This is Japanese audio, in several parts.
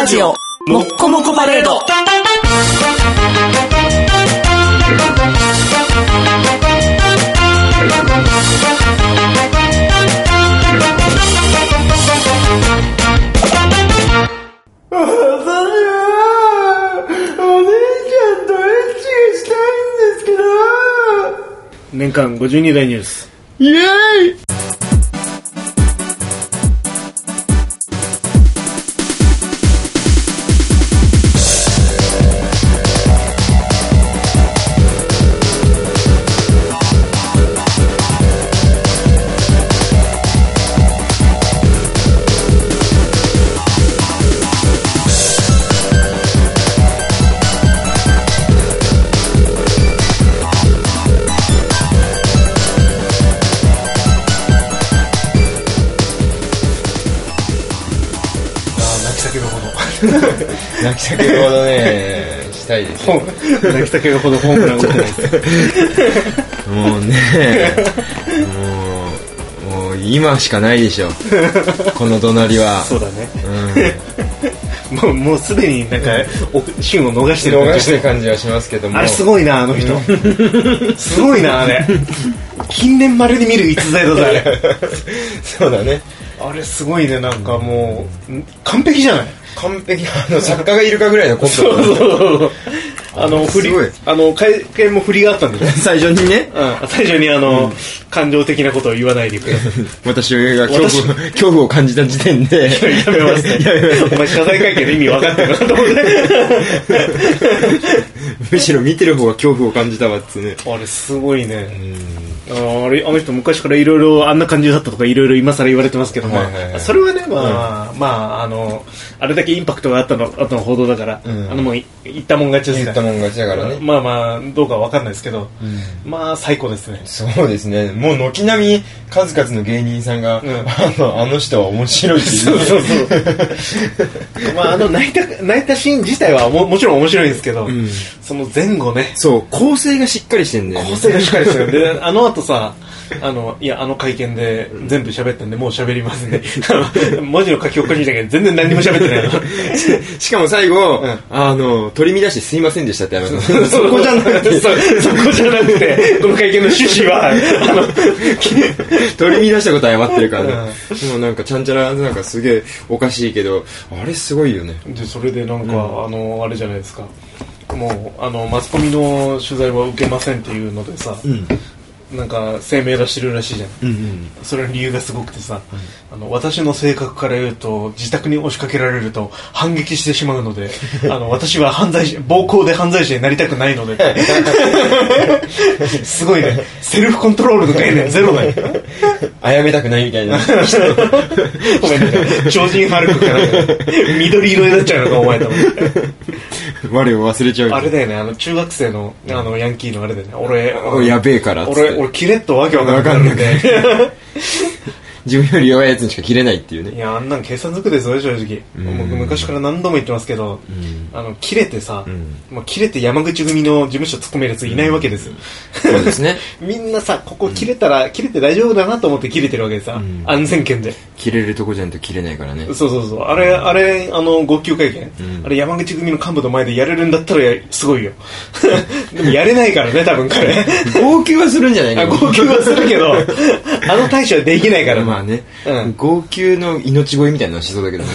ジオもっこもこパレード。 年間52大ニュースイエーイ。 泣き叫ぶほどねしたいですよ。 泣き叫ぶほどホームラン打ってないですもうねもう今しかないでしょこの怒鳴りは。 そうだね、もうすでになんか旬を逃してる感じはしますけども、 あれすごいな、あの人すごいな、あれ近年まれに見る逸材だぞあれそうだね、 あれすごいね、なんかもう完璧じゃない。 完璧、作家がいるかぐらいのコントそう会見も振りがあったんでね最初にね、 最初に感情的なことを言わないでくれ私が恐怖を感じた時点でやめますねお前謝罪会見の意味分かってるなと思ってむしろ見てる方が恐怖を感じたわっつね。 あれすごいね。あの人昔からいろいろあんな感じだったとかいろいろ今更言われてますけども、それはね、あれだけインパクトがあったの報道だから、もう言ったもん勝ちですから。 言ったもん勝ちだからね。 どうかわかんないですけど、最高ですね。 そうですね。もう軒並み数々の芸人さんが、あの人は面白いっていう。 そう泣いたシーン自体はもちろん面白いんですけど、その前後ね。 そう、構成がしっかりしてんだよね。 構成がしっかりしてる。で、あとさ、会見で全部喋ったんでもう喋りますんで文字の書き起こしだけど全然何にも喋ってないのしかも最後、取り乱してすいませんでしたってそこじゃなくてそこじゃなくてこの会見の趣旨は取り乱したこと謝ってるからね、もうなんかちゃんちゃらなんかすげえおかしいけど、あれすごいよね。 でそれでなんか、あれじゃないですか、もうマスコミの取材は受けませんっていうのでさ、なんか声明出してるらしいじゃん、それの理由がすごくてさ、私の性格から言うと自宅に押しかけられると反撃してしまうので私は暴行で犯罪者になりたくないのですごいね、セルフコントロールの概念ゼロだよ殺めたくないみたいなごめんね、超人ハルクから緑色になっちゃうのかお前と思って我を忘れちゃう。 あれだよね、中学生のヤンキーのあれだよね、俺やべえからっつって俺キレッとわけわかんないんで自分より弱いやつにしか切れないっていうね。 いや、あんなん計算づくですよ正直。僕昔から何度も言ってますけど、切れてさ、切れて山口組の事務所突っ込めるやついないわけですよ。 そうですね。 みんなさ、ここ切れて大丈夫だなと思って切れてるわけでさ、安全圏で。 切れるとこじゃんと切れないからね。 そう。あれ号泣会見、あれ山口組の幹部の前でやれるんだったらすごいよ。でもやれないからね、多分彼。 号泣はするんじゃないか。 号泣はするけど、対処はできないから。 まあね、号泣の命乞いみたいなのしそうだけどね。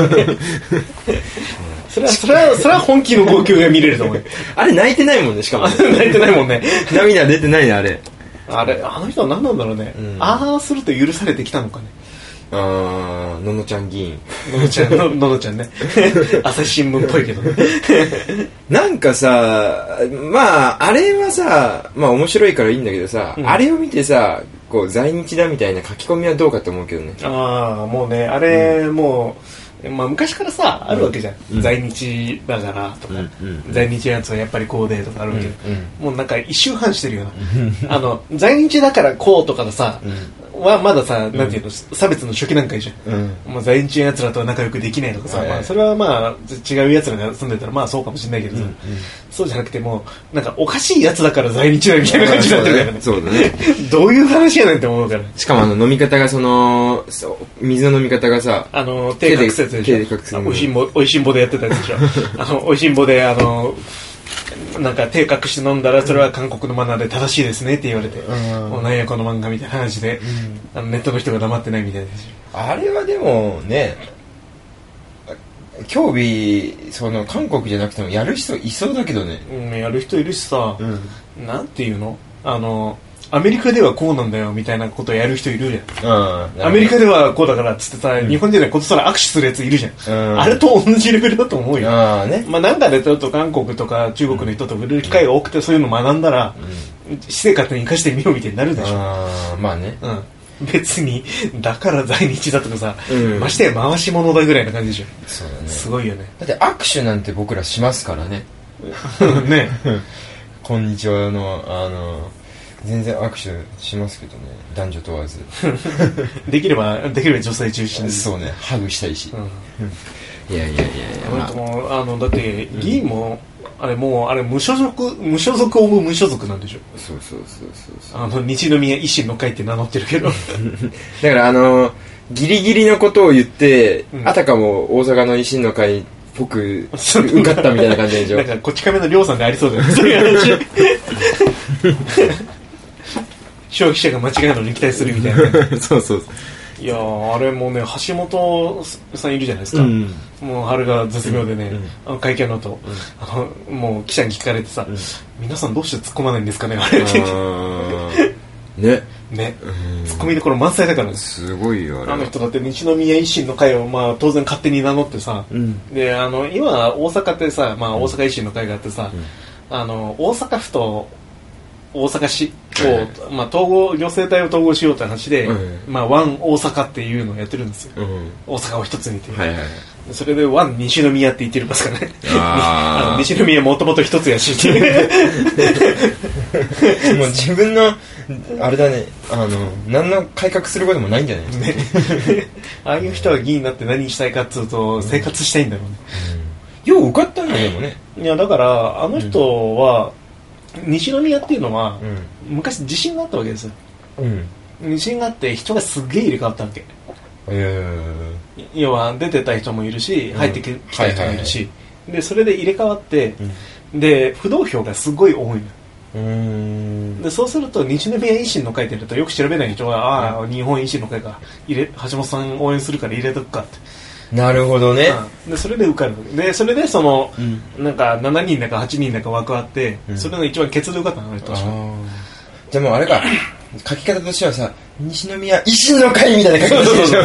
それは本気の号泣が見れると思う。 あれ泣いてないもんね、しかも。 泣いてないもんね。 涙出てないね、あれ。 あの人は何なんだろうね。ああすると許されてきたのかね。 ののちゃん議員。 ののちゃんね。朝日新聞っぽいけどね。 なんかさ、あれはさ、面白いからいいんだけどさ、あれを見てさ、こう在日だみたいな書き込みはどうかと思うけどね。 もうね、あれ、もう昔からさあるわけじゃん、在日だからとか、在日やつはやっぱりこうでとかあるわけ、もうなんか一周半してるような在日だからこうとかのさ、 はまださ、なんていうの、差別の初期段階じゃん。まあ、在日の奴らとは仲良くできないとかさ、まあ、それはまあ、違う奴らが住んでたら、まあそうかもしれないけどさ、そうじゃなくても、なんかおかしい奴だから在日だみたいな感じになってるからね。 そうだね。 どういう話やねんって思うから。 しかも飲み方が水の飲み方がさ、 手隠すやつでしょ。おいしんぼでやってたやつでしょ。おいしんぼで、なんか手隠して飲んだらそれは韓国のマナーで正しいですねって言われて、もうなんやこの漫画みたいな話で、ネットの人が黙ってないみたいな。 あれはでもね、興味韓国じゃなくてもやる人いそうだけどね。 やる人いるしさ、なんていうの、アメリカではこうなんだよみたいなことをやる人いるじゃん。アメリカではこうだからっつってさ、日本人でことさら握手するやついるじゃん。あれと同じレベルだと思うよ。まあなんかでちょっと韓国とか中国の人と触れる機会が多くてそういうの学んだら、私生活に生かしてみようみたいになるでしょ。 まあね。 別にだから在日だとかさ、ましてや回し物だぐらいな感じでしょ。 そうだね。 すごいよね。 だって握手なんて僕らしますからね。 ね。 こんにちはの全然握手しますけどね、男女問わず。 できれば女性中心に。 そうね、ハグしたいし。いや。 だって議員もあれ無所属オブ無所属なんでしょ。 そう。 日宮維新の会って名乗ってるけど。 だからギリギリのことを言って、あたかも大阪の維新の会っぽく受かったみたいな感じでしょ。 なんかこっち亀の亮さんでありそうだよね。そういう話。消費者が間違いなのに期待するみたいな。 そう。 いやあれもね、橋本さんいるじゃないですか。もう春が絶妙でね、会見の後、もう記者に聞かれてさ、皆さんどうして突っ込まないんですかねあれって。ね、突っ込みどころ満載だからね。 すごいよあの人だって日宮維新の会をまあ当然勝手に名乗ってさ、で今大阪ってさ、まあ大阪維新の会があってさ、大阪府と大阪市を、まあ、行政体を統合しようって話で、まあ、ワン大阪っていうのをやってるんですよ。大阪を一つにっていう。それでワン西宮って言ってるますからね。西宮もともと一つやしっていう。 もう自分のあれだね、何の改革することもないんじゃないね。 ああいう人は議員になって何したいかっつうと、生活したいんだろうね。 よう受かったんだよね。 いやだからあの人は、西宮っていうのは、昔地震があったわけですよ。地震があって人がすげえ入れ替わったわけ。要は出てた人もいるし、入ってきた人もいるし、でそれで入れ替わって、で不動票がすごい多いの。でそうすると西宮維新の会って言うとよく調べない人は、日本維新の会が橋本さん応援するから入れとくかって。 なるほどね。 でそれで受かる。でそれでなんか7人だか8人だか枠あって、それの一番ケツで受かったのあれ確か。 じゃあもうあれか、書き方としてはさ、西宮維新の会みたいな書き方でし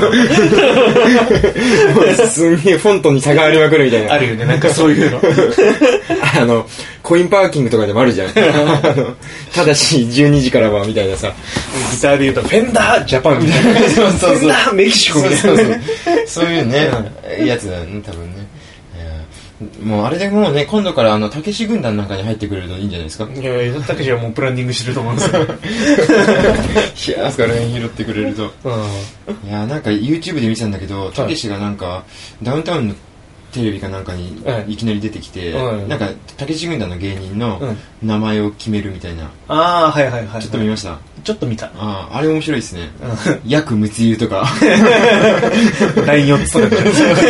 ょ。すんげえフォントに差がありまくるみたいな。 あるよね、なんかそういうの。 コインパーキングとかでもあるじゃん。ただし12時からはみたいなさ、 ギターで言うとフェンダージャパンみたいな。フェンダーメキシコみたいな。 そういうね、やつだよね、多分ね。もうあれでもうね、今度からたけし軍団なんかに入ってくれるのいいんじゃないですか。 いやたけしはもうプランニングしてると思うんですよ。 いやあそこら辺拾ってくれると。いやなんか YouTube で見てたんだけど、たけしがなんかダウンタウンのテレビかなんかにいきなり出てきて、なんかたけし軍団の芸人の名前を決めるみたいな。 はい。 ちょっと見ました。 ちょっと見た。 あれ面白いですね。薬物言うとか。 LINE4 つとか。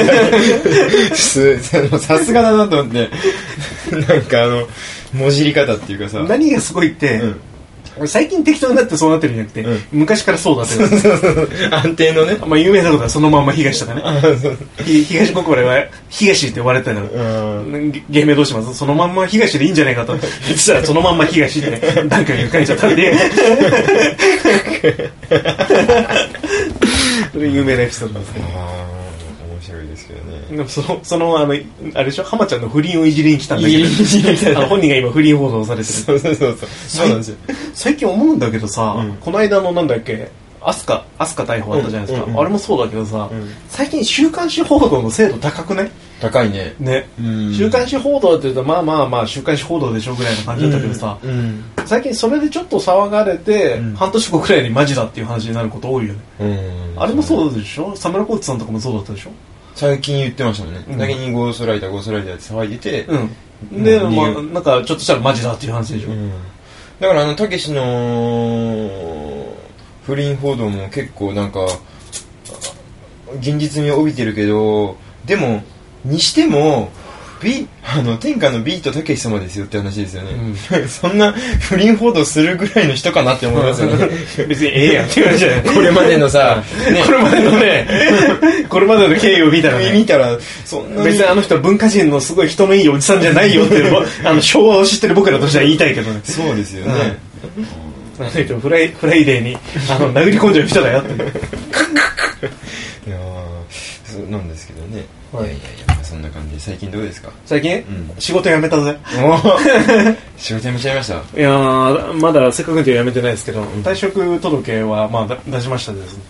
さすがだなと思って。なんかもじり方っていうかさ。 何がすごいって、最近適当になってそうなってるんじゃなくて、昔からそうだって安定のね。 まあ有名なことはそのまんま東とかね。東国原は東って呼ばれてたから、芸名どうします？そのまんま東でいいんじゃないかと。言ってたらそのまんま東って段階に書いちゃったんで。それ有名なエピソードですね。 面白いですけどね。 でもあれでしょ、浜ちゃんの不倫をいじりに来たんだけど、本人が今不倫報道されてる。そうなんですよ。最近思うんだけどさ、この間のなんだっけ、アスカ逮捕あったじゃないですか。あれもそうだけどさ、最近週刊誌報道の精度高くない？ 高いね。 ね。週刊誌報道って言うと、まあ、週刊誌報道でしょぐらいの感じだったけどさ、最近それでちょっと騒がれて、半年後くらいにマジだっていう話になること多いよね。あれもそうでしょ？サムラコーチさんとかもそうだったでしょ？ 最近言ってましたもんね。先にゴーストライターって騒いでて、 で、まあ、なんかちょっとしたらマジだっていう話でしょ。 だからたけしの不倫報道も結構なんか現実味を帯びてるけど、でもにしても天下のビートたけし様ですよって話ですよね、そんな不倫報道するぐらいの人かなって思いますよね。 別にええやんって言うじゃない。 これまでのさ、 これまでのねこれまでの経緯を見たらそんな別にあの人は文化人のすごい人のいいおじさんじゃないよっていう昭和を知ってる僕らとしては言いたいけどね。 そうですよね、 フライデーに殴り込んじゃう人だよっていやそうなんですけどね。いやそんな感じで最近どうですか？ 最近、仕事辞めたぜ。 仕事辞めちゃいました。 いやまだせっかくで辞めてないですけど、退職届はまあ出しましたですね。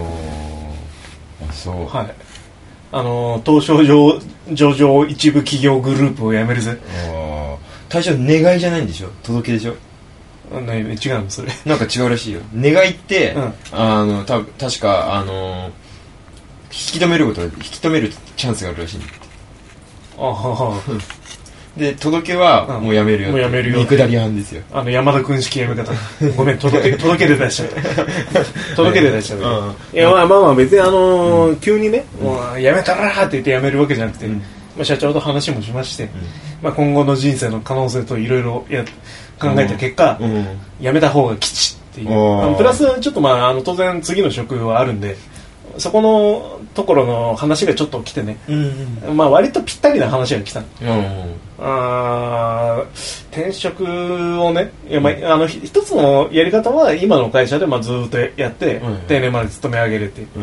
そう。 はい。東証上場一部企業グループを辞めるぜ。 退職願いじゃないんでしょ？届けでしょ？ 違うのそれ。 なんか違うらしいよ。願いって、確か引き止めるチャンスがあるらしい。で届けはもうやめるよ。 もうやめるよ。 見下り班ですよ。 山田君式やめ方。ごめん、届けで出しちゃった。届けで出しちゃった。いやまあ別に急にね、もうやめたらーって言ってやめるわけじゃなくて、社長と話もしまして、今後の人生の可能性といろいろ考えた結果、やめた方が吉っていう。プラスちょっと当然次の職はあるんで。そこのところの話がちょっと来てね、まあ割とぴったりな話が来た、転職をね、一つのやり方は今の会社でずっとやって、定年まで勤め上げるっていう、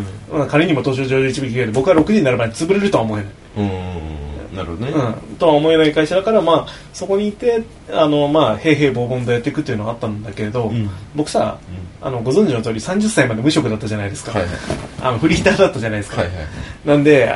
仮にも東証上場一部企業で僕は6時になる前に潰れるとは思えない、 なるほどね、 とは思えない会社だから、そこにいて平々凡々とやっていくっていうのはあったんだけれど、僕さ、ご存知の通り30歳まで無職だったじゃないですか、フリーターだったじゃないですか、なんで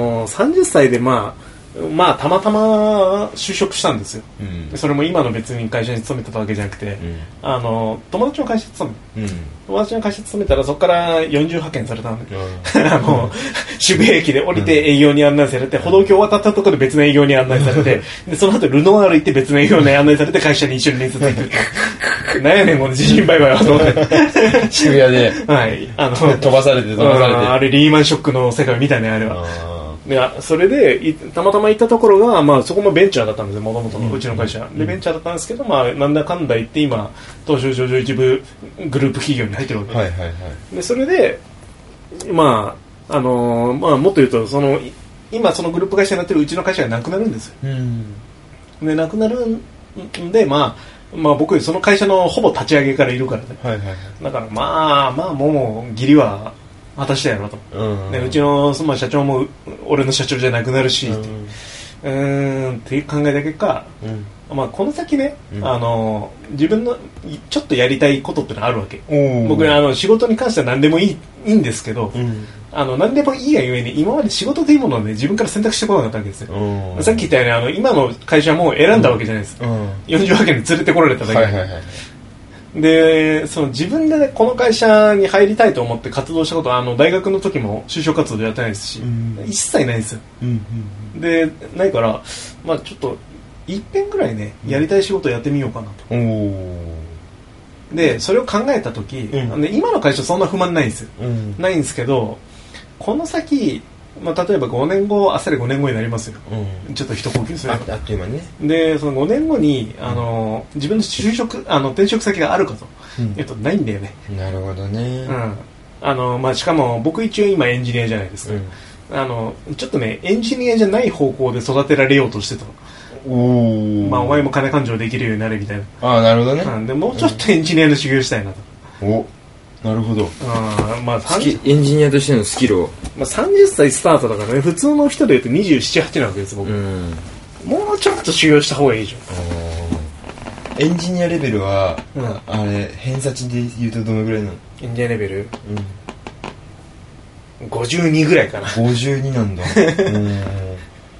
30歳でたまたま就職したんですよ、それも今の別に会社に勤めてたわけじゃなくて、友達の会社に勤めたらそこから40派遣されたので、渋谷駅で降りて営業に案内されて、歩道橋を渡ったところで別の営業に案内されてでその後ルノワール行って別の営業に案内されて会社に一緒に面接行くってなんやねんこの自信売買はと思って渋谷で、飛ばされてあれリーマンショックの世界みたいなあれは。いやそれでたまたま行ったところが、そこもベンチャーだったんですよ、もともとのうちの会社、でベンチャーだったんですけど、なんだかんだ言って今東証上場一部グループ企業に入ってるわけです、でそれでもっと言うと今そのグループ会社になってるうちの会社がなくなるんですよ、でなくなるんで僕その会社のほぼ立ち上げからいるからね、だからもう義理は果たしたやろと、でうちの社長も俺の社長じゃなくなるしって考えた結果、この先ね、自分のちょっとやりたいことってのがあるわけ。僕仕事に関しては何でもいいんですけど、何でもいいがゆえに今まで仕事というものをね自分から選択してこなかったわけですよ、さっき言ったように今の会社も選んだわけじゃないです、40派遣に連れてこられただけで、自分で、ね、この会社に入りたいと思って活動したことは大学の時も就職活動でやってないですし、一切ないんですよ、でないからちょっと一遍ぐらいねやりたい仕事をやってみようかなと、でそれを考えた時、で今の会社そんな不満ないんですよ、ないんですけどこの先例えば5年後あっさり5年後になりますよ、ちょっと一呼吸するあっという間にね。 でその5年後に自分の就職転職先があるかと、ないんだよね。 なるほどね、 しかも僕一応今エンジニアじゃないですか、ちょっとねエンジニアじゃない方向で育てられようとしてたの。お前も金勘定できるようになれみたいな。 なるほどね、 でもうちょっとエンジニアの修行したいなと。 なるほど。 エンジニアとしてのスキルを。 30歳スタートだからね、普通の人で言うと27、8なわけです僕。もうちょっと修行した方がいいじゃん。エンジニアレベルは、あれ偏差値で言うとどのぐらいなの？ エンジニアレベル52ぐらいかな。 52なんだ。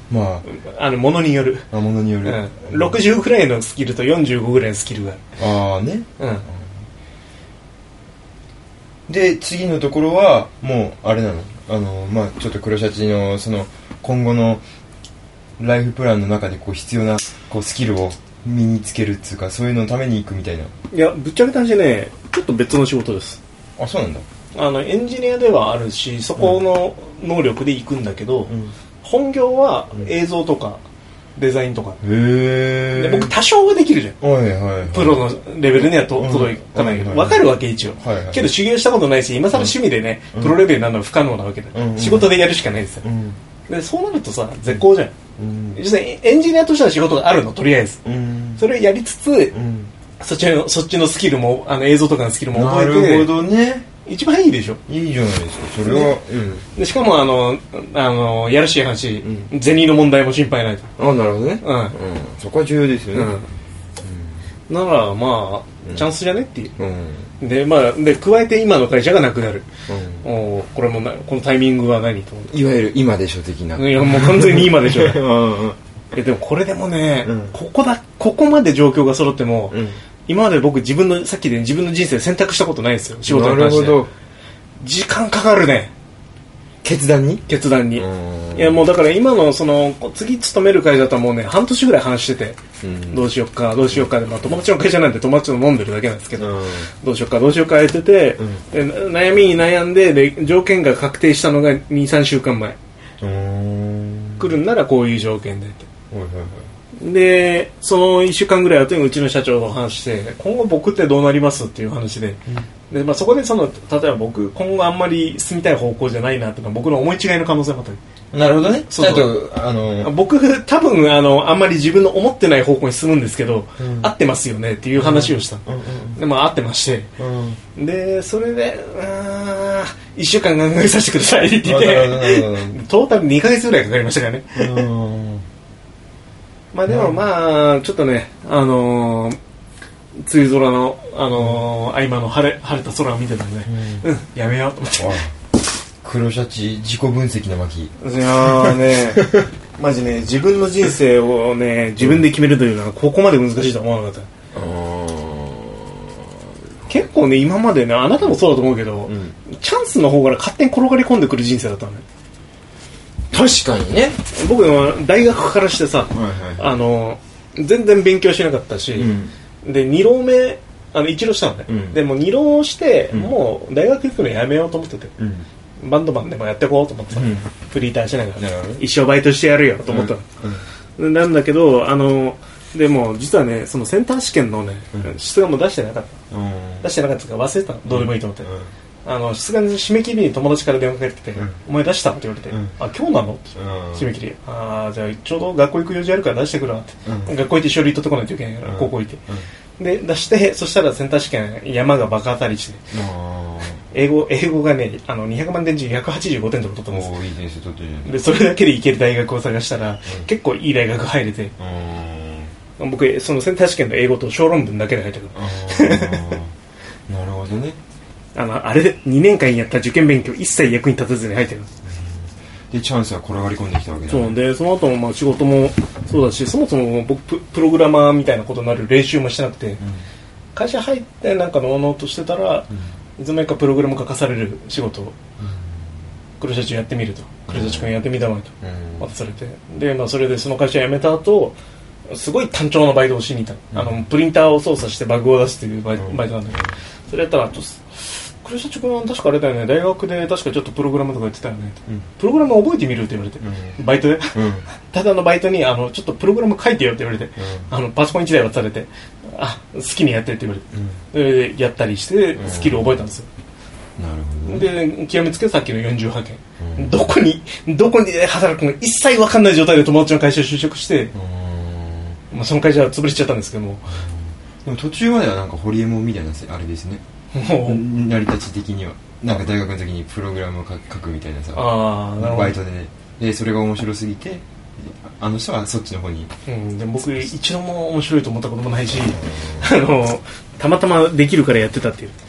まあ物による。 物による。 60ぐらいのスキルと45ぐらいのスキルがある。ね。で次のところはもうあれなの。まあちょっと黒シャチのその今後のライフプランの中でこう必要なこうスキルを身につけるっていうか、そういうののために行くみたいな。 いや、ぶっちゃけた話ね、ちょっと別の仕事です。 あ、そうなんだ。 エンジニアではあるし、そこの能力で行くんだけど、本業は映像とかデザインとか。で僕多少はできるじゃん。プロのレベルには届かないけど、分かるわけ一応。けど修行したことないし、今更趣味でね、プロレベルになるのは不可能なわけだ。仕事でやるしかないですよ。でそうなるとさ、絶好じゃん。実際エンジニアとしては仕事があるの、とりあえず。それをやりつつ、そっちのスキルも映像とかのスキルも覚えて。 なるほどね。 一番いいでしょ。 いいじゃないですか。それは。 でしかもやらしい話、銭の問題も心配ないと。 なるほどね。そこは重要ですよね。 ならまあチャンスじゃねっていう。でまあで加えて今の会社がなくなる。これもこのタイミングは何と思って。 いわゆる今でしょ的な。 いやもう完全に今でしょ。でもこれでもね、ここまで状況が揃っても、今まで僕さっきで自分の人生選択したことないんですよ、仕事に関して。なるほど。時間かかるね。決断に。いやもうだから今の次勤める会社だともうね、半年ぐらい話してて、どうしよっかで、まあ友達の会社なんで友達と飲んでるだけなんですけど、どうしよっか言ってて、で悩みに悩んで、条件が確定したのが 2,3 週間前。来るんならこういう条件でって。でその1週間ぐらい後にうちの社長と話して、今後僕ってどうなりますっていう話で、でまあ、そこで例えば僕今後あんまり進みたい方向じゃないなっていうのは僕の思い違いの可能性もあったり。 なるほどね。 僕多分あんまり自分の思ってない方向に進むんですけど、合ってますよねっていう話をした。でまあ合ってまして、でそれで1週間考えさせてくださいって言ってトータル2ヶ月ぐらいかかりましたからね。まあでもまあちょっとね、梅雨空の合間の晴れた空を見てたんで、やめようと思って。 黒シャチ自己分析の巻。 いやーねマジね、自分の人生をね自分で決めるというのはここまで難しいとは思わなかった。結構ね、今までね、あなたもそうだと思うけど、チャンスの方から勝手に転がり込んでくる人生だったのね。 確かにね。 僕は大学からしてさ、全然勉強しなかったし、で2浪目1浪したのね、でも2浪して、もう大学行くのやめようと思ってて、バンドマンでもやっていこうと思ってた、フリーターしながら、一生バイトしてやるよと思ったの、なんだけどでも実はね、そのセンター試験のね、出願も出してなかった、から忘れてたの、どうでもいいと思って、出願締め切りに友達から電話かけてきて、お前出したって言われて、あ、今日なのって締め切り、じゃあちょうど学校行く用事あるから出してくるわって、学校行って書類取ってこないといけないから、高校行って、で出して、そしたらセンター試験山が爆当たりして、英語がね、200万点中185点とか取ったんですよ。 いい点数取ってる。 でそれだけで行ける大学を探したら、結構いい大学入れて、僕そのセンター試験の英語と小論文だけで入ったからなるほどね。 あれで2年間やった受験勉強一切役に立たずに入ってる。 でチャンスは転がり込んできたわけだ、 そうで、その後もまあ仕事もそうだし、そもそも僕プログラマーみたいなことになる練習もしてなくて、会社入ってなんかのとしてたら、いつの間にかプログラム書かされる仕事を、黒社長やってみると、黒社長君やってみたまえと渡されて、で、まあ、それでその会社辞めた後、すごい単調なバイトをしに行った、プリンターを操作してバグを出すっていうバイトなんだけど、それやったら黒社長君は確かあれだよね、大学で確かちょっとプログラムとかやってたよね、プログラム覚えてみるって言われて、バイトで、ただのバイトにちょっとプログラム書いてよって言われて、パソコン1台渡されて、好きにやってって言われて、でやったりしてスキルを覚えたんですよ。なるほど、ね、で極めつけさっきの48件、どこに働くのか一切分かんない状態で友達の会社に就職して、まあ、その会社は潰れちゃったんですけども、 でも途中まではなんかホリエモンみたいなあれですね、成り立ち的にはなんか大学の時にプログラムを書くみたいなさ、バイトでね、でそれが面白すぎてあの人はそっちの方に、 でも僕一度も面白いと思ったこともないし、たまたまできるからやってたっていう、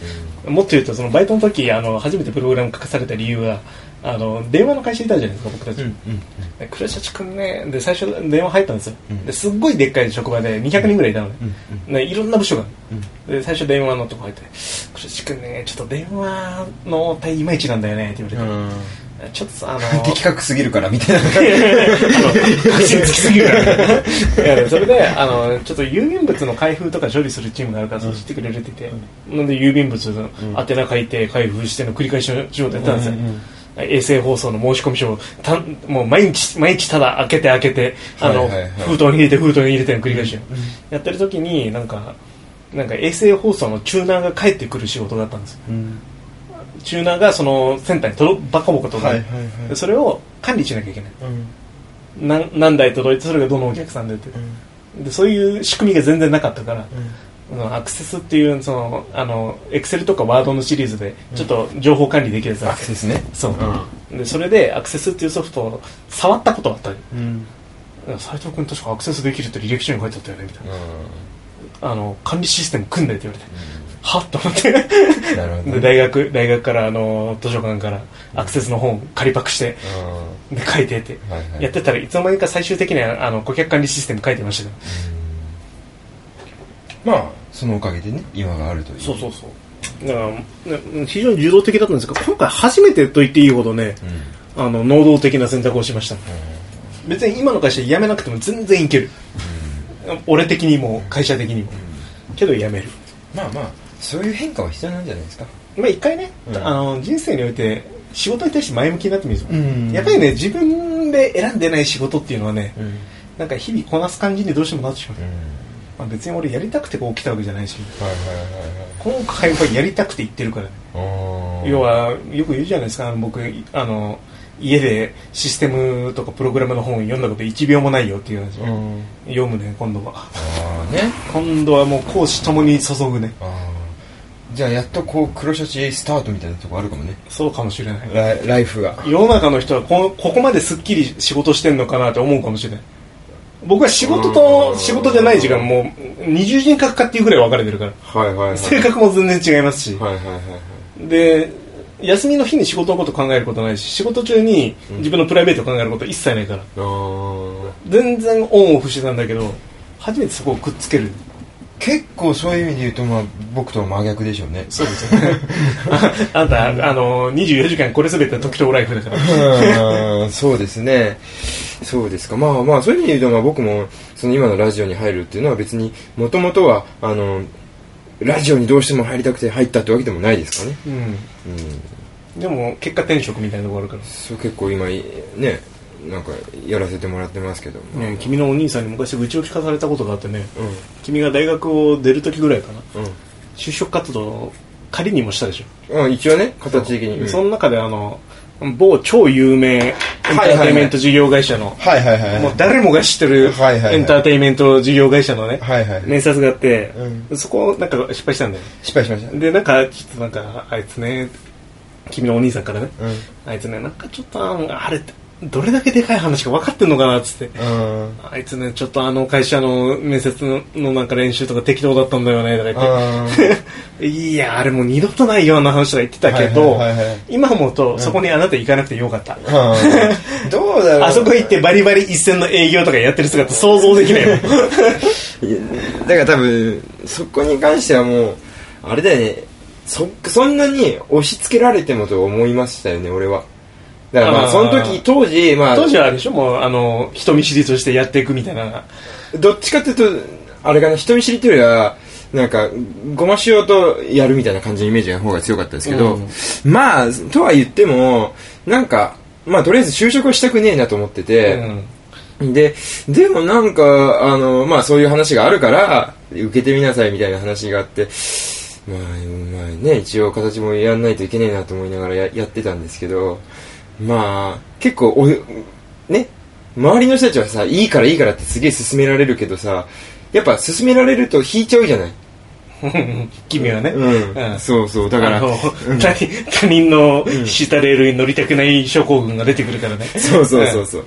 もっと言うとそのバイトの時初めてプログラム書かされた理由は電話の会社いたじゃないですか僕たち、黒シャチ君ねで最初電話入ったんですよ、ですっごいでっかい職場で200人ぐらいいたのね、いろんな部署が、で最初電話のとこ入って黒シャチ君ねちょっと電話の対いまいちなんだよねって言われて、ちょっと的確すぎるからみたいな確信つきすぎるからいやそれでちょっと郵便物の開封とか処理するチームがあるからそうしてくれるって言って、なんで郵便物の宛名書いて開封しての繰り返しの仕事やったんですよ、衛星放送の申し込み書をもう毎日ただ開けて封筒に入れての繰り返しをやってる時になんか衛星放送のチューナーが帰ってくる仕事だったんですよ、チューナーがそのセンターにバカボカ届いて、それを管理しなきゃいけない、何台届いてそれがどのお客さんでって、でそういう仕組みが全然なかったから、アクセスっていうエクセルとかワードのシリーズでちょっと情報管理できるやつアクセスね、 そう、でそれでアクセスっていうソフトを触ったことがあったり、斉藤君確かアクセスできるって履歴書に書いてあったよねみたいな、管理システム組んでって言われて、はっと思ってなるほど、ね、で大学から図書館からアクセスの本借りパクして、で書いてって、やってたらいつの間にか最終的には顧客管理システム書いてましたから、 まあそのおかげでね今があるという。 そうだから非常に受動的だったんですが、今回初めてと言っていいほどね、能動的な選択をしました、別に今の会社辞めなくても全然いける、俺的にも会社的にも、けど辞める。 まあそういう変化は必要なんじゃないですか。 一回ね、人生において仕事に対して前向きになってみると、やっぱりね自分で選んでない仕事っていうのはね、なんか日々こなす感じにどうしてもなってしまう、別に俺やりたくてこう来たわけじゃないし、今回はやりたくて行ってるからね。要はよく言うじゃないですか、僕家でシステムとかプログラムの本を読んだこと1秒もないよっていう話、読むね今度は。今度はもう講師ともに注ぐね。 じゃあやっと黒シャチスタートみたいなとこあるかもね。 そうかもしれない。 ライフが世の中の人はここまですっきり仕事してんのかなって思うかもしれない。僕は仕事と仕事じゃない時間もう20人格かっていうぐらい分かれてるから、性格も全然違いますし、で休みの日に仕事のこと考えることないし、仕事中に自分のプライベートを考えること一切ないから、全然オンオフしてたんだけど初めてそこをくっつける。 結構そういう意味で言うと、僕と真逆でしょうね。 そうですよねあんた24時間これ全て時とライフだからそうですね。そうですか。まあそういう意味で言うと、僕もその今のラジオに入るっていうのは別にもともとはラジオにどうしても入りたくて入ったってわけでもないですかね。 でも結果転職みたいなところあるから、 そう結構今ねなんかやらせてもらってますけど、 君のお兄さんに昔愚痴を聞かされたことがあってね、君が大学を出る時ぐらいかな、就職活動仮にもしたでしょ。 一応ね形的に、 その中で某超有名エンターテインメント事業会社のもう誰もが知ってるエンターテインメント事業会社のね面接があって、そこなんか失敗したんだよ。 失敗しました。 でなんかちょっとなんかあいつね、君のお兄さんからね、あいつねなんかちょっとあれどれだけでかい話か分かってんのかなっつって、あいつねちょっと会社の面接のなんか練習とか適当だったんだよねとか言っていやあれもう二度とないような話とか言ってたけど、今思うとそこにあなた行かなくてよかった、 どうだろう。 あそこ行ってバリバリ一線の営業とかやってる姿想像できないもんだから多分そこに関してはもうあれだよね、そんなに押し付けられてもと思いましたよね俺は。だからその時当時はあれでしょ、もう人見知りとしてやっていくみたいな。 どっちかっていうとあれかな、人見知りというよりはなんかごましようとやるみたいな感じのイメージの方が強かったですけど、とは言ってもなんかとりあえず就職はしたくねえなと思ってて、でもなんかそういう話があるから受けてみなさいみたいな話があって、ね一応形もやんないといけねえなと思いながらやってたんですけど、結構ね周りの人たちはさいいからってすげえ勧められるけどさ、やっぱ勧められると引いちゃうじゃない。 君はね、 そうだから他人の下レールに乗りたくない症候群が出てくるからね。 そう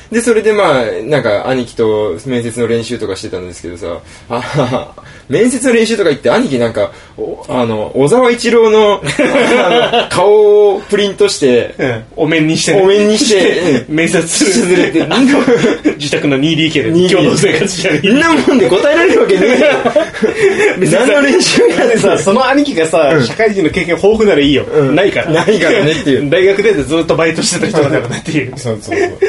で、それでまあ、なんか、兄貴と面接の練習とかしてたんですけどさ、面接の練習とか行って、兄貴なんか、小沢一郎の、顔をプリントして、 お面にして、面接するって、自宅の 2DK で共同生活じゃん。 みんなもんで答えられるわけねえよ。何の練習やでさ、その兄貴がさ、社会人の経験豊富ならいいよ。ないから。 ないからねっていう。 大学でずっとバイトしてた人だからねっていう。 そう。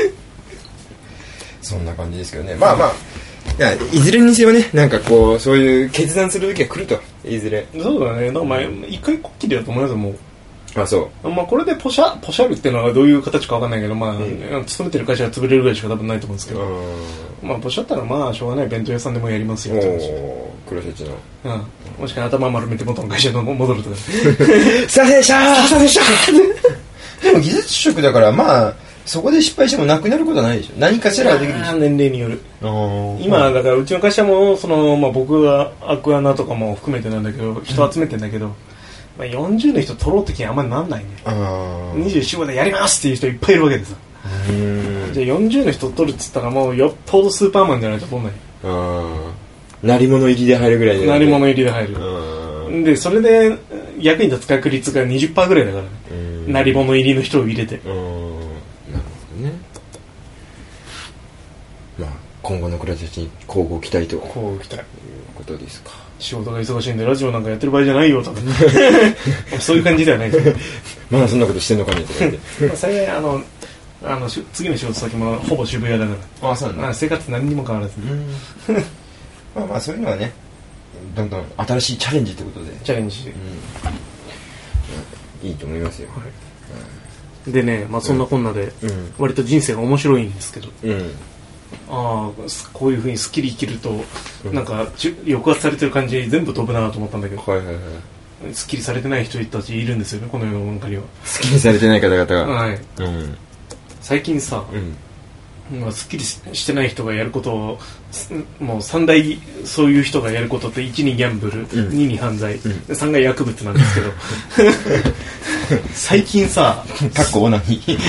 そんな感じですけどね。まあ、いずれにせよね、なんかこう、そういう決断する時が来ると、いずれ。 そうだね。なんかまあ、一回こっきりだと思いますよ、もう。 あ、そう。 まあ、これでポシャるっていうのはどういう形かわかんないけど、まあ、勤めてる会社が潰れるぐらいしか多分ないと思うんですけど、まあ、ポシャったらまあ、しょうがない弁当屋さんでもやりますよって話。 黒シャチの。 もしくは頭丸めて元の会社に戻るとか。 させでしたでも技術職だからまあそこで失敗してもなくなることはないでしょ。何かしらできるでしょ。 年齢による。今だからうちの会社もまあ、僕がアクアナとかも含めてなんだけど人集めてんだけど、まあ、40の人取ろうって気にあんまりなんないね。24、5でやりますっていう人いっぱいいるわけでさ。じゃあ40の人取るっつったらもうよっぽどスーパーマンじゃないと取んない。 鳴り物入りで入るぐらいで。 鳴り物入りで入る。でそれで役に立つ確率が 20% ぐらいだからね。鳴り物入りの人を入れて。 なるほどね。まあ今後の暮らしに交互期待ということですか。 仕事が忙しいんでラジオなんかやってる場合じゃないよとかそういう感じではないですまだそんなことしてんのかねとか言って幸い次の仕事先もほぼ渋谷だから。 そうなんだ。 生活何にも変わらずね。 まあそういうのはね、どんどん新しいチャレンジってことでチャレンジして、 いいと思いますよ。 でね、まあそんなこんなで割と人生が面白いんですけど、こういう風にスッキリ生きるとなんか抑圧されてる感じに全部飛ぶなと思ったんだけど、スッキリされてない人たちいるんですよね、この世の中には。 スッキリされてない方々が。 最近さ、すっきりしてない人がやることをもう3大そういう人がやることって1にギャンブル、2に犯罪、3が薬物なんですけど最近さかっこオナニー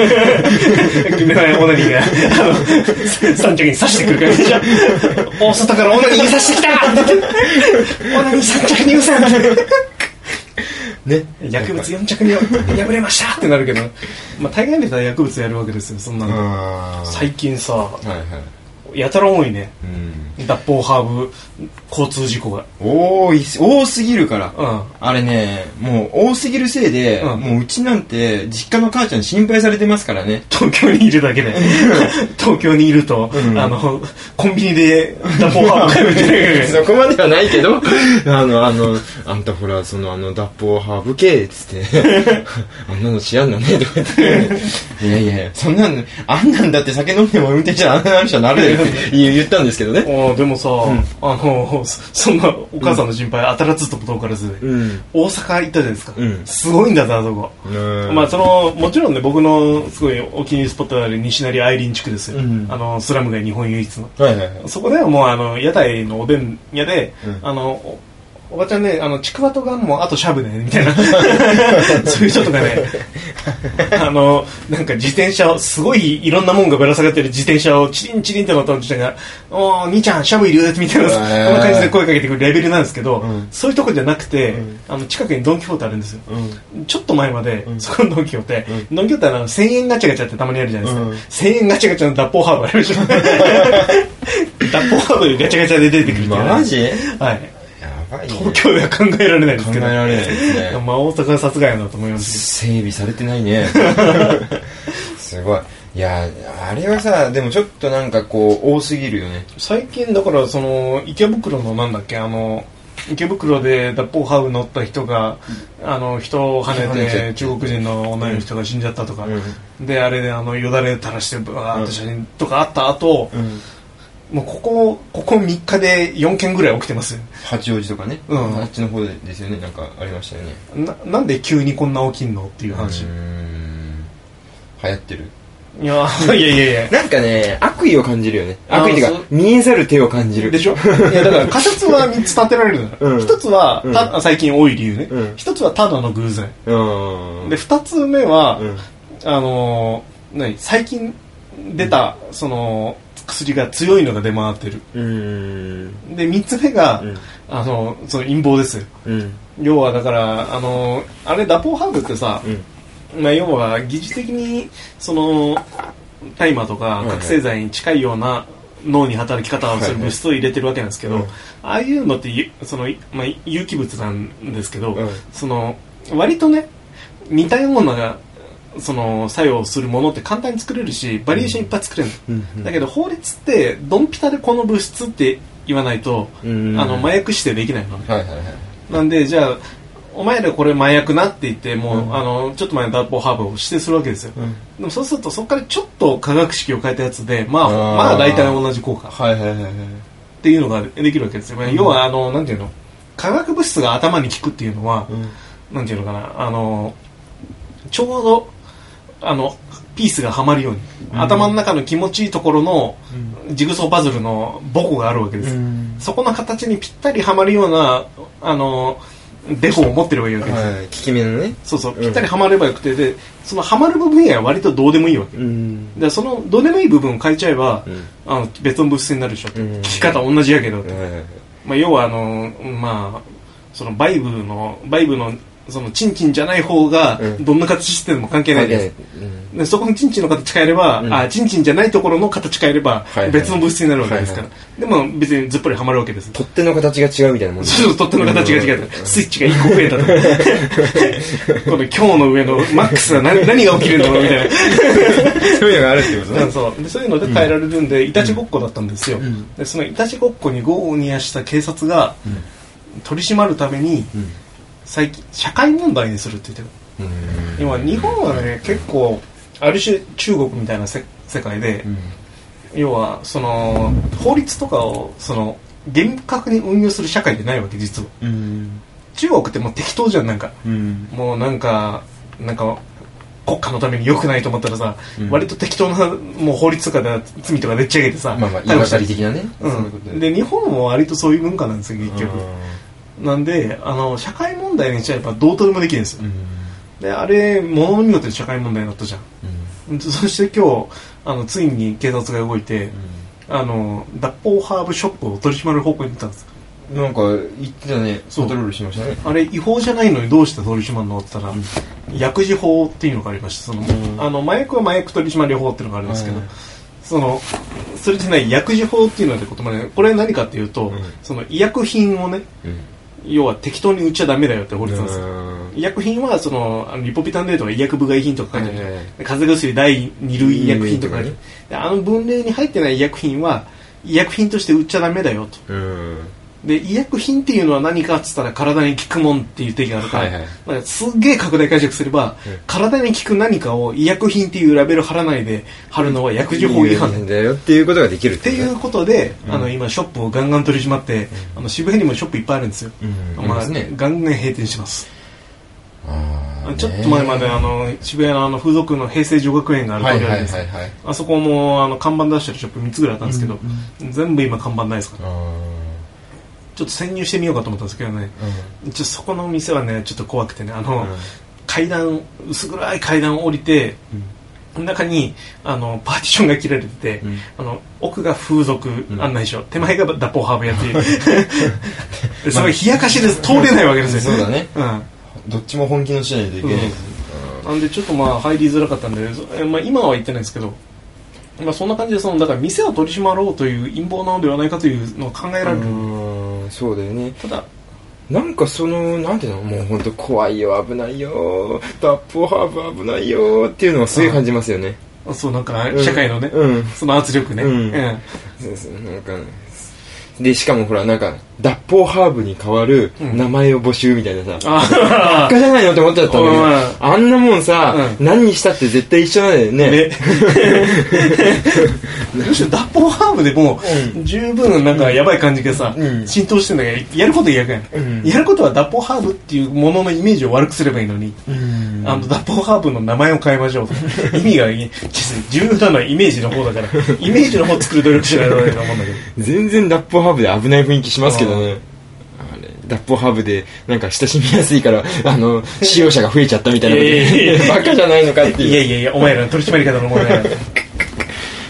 オナニーが三着に刺してくる感じじゃん。大外からオナニーに刺してきたオナニー三着に嘘ね、薬物4着に破れましたってなるけど、まあ、大概の人は薬物やるわけですよ、そんなの。最近さ、やたら多いね、脱法ハーブ交通事故が多すぎるから、あれね、もう多すぎるせいで、もううちなんて実家の母ちゃん心配されてますからね。 東京にいるだけで東京にいると、コンビニで脱法ハーブ買うみたいなそこまではないけどあんたほら脱法ハーブ系っつってあんなの知らんのねとか言っていやそんなんあんなんだって酒飲んでも運転者あんな話はなるって言ったんですけどね。 でもさ、そんなお母さんの心配当たらずとも遠からずで、大阪行ったじゃないですか、すごいんだぞあそこ。まあもちろんね、僕のすごいお気に入りスポットがある西成愛林地区ですよ、スラム街日本唯一の、そこではもう屋台のおでん屋で、おばちゃんね、ちくわとがんもあとしゃぶねみたいなそういう人とかねなんか自転車をすごいいろんなもんがぶら下がってる自転車をチリンチリンって乗ったおじちゃんがおー兄ちゃんしゃぶいるみたいなこんな感じで声かけてくるレベルなんですけど、そういうとこじゃなくて、近くにドン・キホーテあるんですよ、ちょっと前まで、そこのドン・キホーテ、ドン・キホーテは1000円ガチャガチャってたまにあるじゃないですか、1000円ガチャガチャの脱法ハーブあるでしょ脱法ハーブでガチャガチャで出てくるっていう。 マジ？ はい。東京では考えられないですけど、 考えられないですね。 まあ大阪はさすがやなと思いますけど、整備されてないねすごい。いやあれはさ、でもちょっとなんかこう多すぎるよね。 最近だから池袋のなんだっけ、池袋で脱法ハーブ乗った人が人を跳ねて中国人の女の人が死んじゃったとか、であれでよだれ垂らしてバーッと写真とかあった後、もうここ3日で4件ぐらい起きてますよ。 八王子とかね、あっちの方ですよね、なんかありましたよね。 なんで急にこんな起きんのっていう話。 流行ってる。 いやなんかね、悪意を感じるよね。悪意っていうか見えざる手を感じるでしょ。いやだから仮説は3つ立てられるのよ。一つは最近多い理由ね。一つはただの偶然。で2つ目は最近出たその薬が強いのが出回ってる。で3つ目が、その陰謀ですよ。要はだからあれダポーハーブってさ、要は疑似的にその大麻とか覚醒剤に近いような脳に働き方をする物質を入れてるわけなんですけど、ああいうのってその、有機物なんですけど、その割とね似たようなその作用するものって簡単に作れるしバリエーションいっぱい作れるの、だけど法律ってドンピタでこの物質って言わないと麻薬指定できないのね、なんでじゃあお前らこれ麻薬なって言ってもう、ちょっと前のダポーハーブを指定するわけですよ、でもそうするとそこからちょっと化学式を変えたやつでまあ大体同じ効果っていうのができるわけですよ、要はなんていうの化学物質が頭に効くっていうのは、なんていうのかなちょうどピースがはまるように、頭の中の気持ちいいところのジグソーパズルの母語があるわけです、そこの形にぴったりはまるようなデフォを持ってればいいわけです、 効き目のね、 そうぴったりはまればよくて、でそのはまる部分は割とどうでもいいわけ、でそのどうでもいい部分を変えちゃえば、別の物質になるでしょ、効き方同じやけど、要はそのバイブのそのチンチンじゃない方がどんな形しても関係ないです、でそこにチンチンの形変えれば、チンチンじゃないところの形変えれば別の物質になるわけですから、でも別にずっぽりはまるわけです。 取っ手の形が違うみたいなもんです。 そう、取っ手の形が違う、スイッチが1個増えたとこの今日の上のマックスは何が起きるんだろうみたいなそういうのがあるってことね。 そういうので変えられるんで、いたちごっこだったんですよ、でそのいたちごっこに業を煮やした警察が取り締まるために、最近社会問題にするって言ってる。今日本はね結構ある種中国みたいな世界で、要はその法律とかをその厳格に運用する社会でないわけ実は、中国ってもう適当じゃん、なんか、もうなんか国家のために良くないと思ったらさ、割と適当なもう法律とかで罪とかでっち上げてさ、 言い渡り的なね、 で日本も割とそういう文化なんですよ結局。なんで社会問題にしちゃえばどうとでもできるんですよ、であれものの見事に社会問題になったじゃん、そして今日ついに警察が動いて、脱法ハーブショップを取り締まる方向に行ったんです。 なんか言ってたね、パトロールしましたね。 あれ違法じゃないのにどうして取り締まるのって言ったら、薬事法っていうのがありまして、その麻薬は麻薬取締法っていうのがあるんですけど、それじゃない薬事法っていうので言葉で、これ何かっていうと、その医薬品をね、要は適当に売っちゃダメだよって法律なんですよ。医薬品はそのリポビタン D とか医薬部外品とか書いてある、風邪薬第2類医薬品とか書いてある、分類に入ってない医薬品は医薬品として売っちゃダメだよと。で医薬品っていうのは何かっつったら体に効くもんっていう定義があるから、だからすっげえ拡大解釈すれば、体に効く何かを医薬品っていうラベル貼らないで貼るのは薬事法違反だよっていうことができるっていうことで、今ショップをガンガン取り締まって、渋谷にもショップいっぱいあるんですよ、ガンガン閉店します。ちょっと前まで渋谷の風俗の平成女学園があるところなんです、あそこも看板出してるショップ3つぐらいあったんですけど、全部今看板ないですから、ちょっと潜入してみようかと思ったんですけどね、そこの店はねちょっと怖くてね、階段薄暗い階段を降りて、中にパーティションが切られてて、奥が風俗案内所、手前が脱法ハーブやっていうすごい冷やかしです通れないわけですよ。 そうだね、どっちも本気のしないといけない、 なんでちょっと入りづらかったんで、今は行ってないんですけど、そんな感じでだから店を取り締まろうという陰謀なのではないかというのを考えられる。 そうだよね。 ただなんかなんていうの、もう本当怖いよ、危ないよ、脱法ハーブ危ないよっていうのはすごい感じますよね。 そうなんか社会のね、その圧力ね。なんかでしかもほらなんか脱法ハーブに代わる名前を募集みたいなさ、バカじゃないのって思っちゃったんだけど、あんなもんさ、何にしたって絶対一緒なんだよね。 むしろ脱法ハーブでも十分なんかやばい感じがさ、浸透してんだけど、やること逆やん。やることは脱法ハーブっていうもののイメージを悪くすればいいのに、脱法ハーブの名前を変えましょうと。意味が重要なのはイメージの方だから、イメージの方を作る努力しないといけないと思うんだけど。 全然脱法ハーブで危ない雰囲気しますけどね。脱法ハーブでなんか親しみやすいから使用者が増えちゃったみたいなことバカじゃないのかっていう。 いやお前らの取り締まり方の問題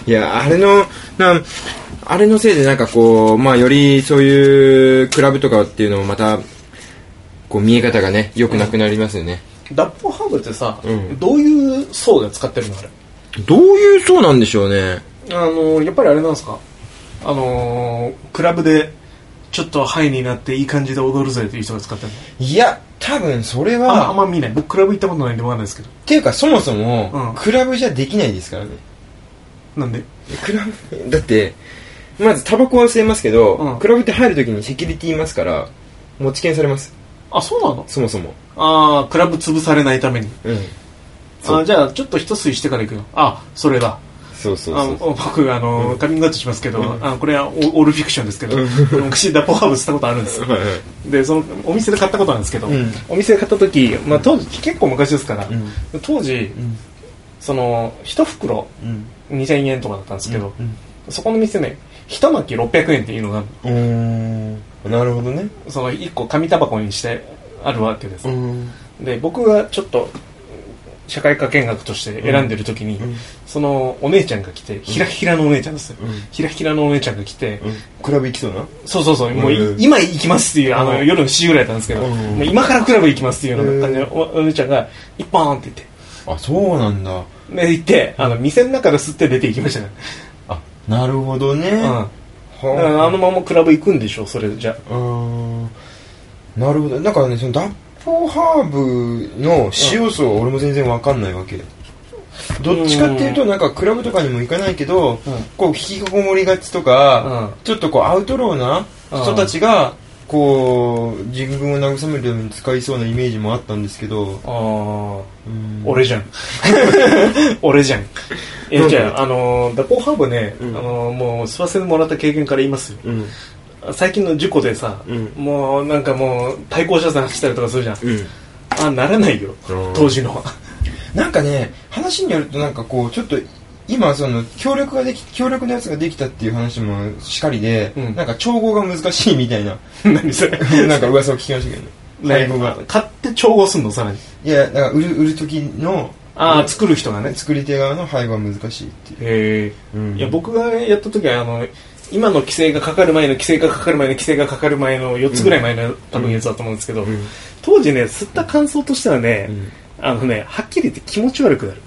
いや、あれのせいでなんかこう、まあよりそういうクラブとかっていうのもまたこう見え方がね良くなくなりますよね。 ダッポハーブってさ、どういう層が使ってるのあれ？ どういう層なんでしょうね。 やっぱりあれなんですか？クラブでちょっとハイになっていい感じで踊るぜっていう人が使ってるの？ いや、多分それはあんま見ない。僕クラブ行ったことないんでわかんないですけど。 っていうかそもそも、クラブじゃできないですからね。 なんで？ クラブだってまずタバコは吸えますけど、クラブって入るときにセキュリティいますから持ち券されます。 あ、そうなの？ そもそも。 クラブ潰されないために。じゃあちょっと一吸いしてから行くよ。それだ。 そう僕カミングアウトしますけど、これはオールフィクションですけど、昔ダッポハーブ吸ったことあるんですよ。でそのお店で買ったことあるんですけど、お店で買った時、当時結構昔ですから、当時、その1袋2000円とかだったんですけど、そこの店ね一巻き600円っていうのがある。 なるほどね。 その1個紙タバコにしてあるわけです。で僕がちょっと社会科見学として選んでる時に、そのお姉ちゃんが来て、ひらひらのお姉ちゃんですよ、ひらひらのお姉ちゃんが来て、 クラブ行きそうな、 そうもう今行きますっていう夜の7時ぐらいだったんですけど、もう今からクラブ行きますっていうような感じでお姉ちゃんが一本って言って、 あ、そうなんだ。 で行って店の中で吸って出て行きましたね。 なるほどね。だからままクラブ行くんでしょそれじゃ。 なるほど。だからね、そのダッポハーブの使用層は俺も全然わかんないわけ。どっちかっていうとなんかクラブとかにも行かないけど、こう引きこもりがちとか、ちょっとこうアウトローな人たちがこう自分を慰めるために使いそうなイメージもあったんですけど、 俺じゃん俺じゃん。じゃあダッポハーブね、もう吸わせてもらった経験から言いますよ。最近の事故でさ、もうなんかもう対向車線走ったりとかするじゃん。ならないよ当時のは。 なんかね、話によるとなんかこうちょっと今その協力のやつができたっていう話もしかりで、なんか調合が難しいみたいな何それなんか噂を聞きましたけどね。配合が買って調合すんのさらに。 いや、だから売る時の作る人がね、 作り手側の配合は難しいっていう。 いや僕がやった時は今の規制がかかる前の規制がかかる前の規制がかかる前の4つぐらい前の多分やつだと思うんですけど、当時ね吸った感想としてはね、はっきり言って気持ち悪くなる。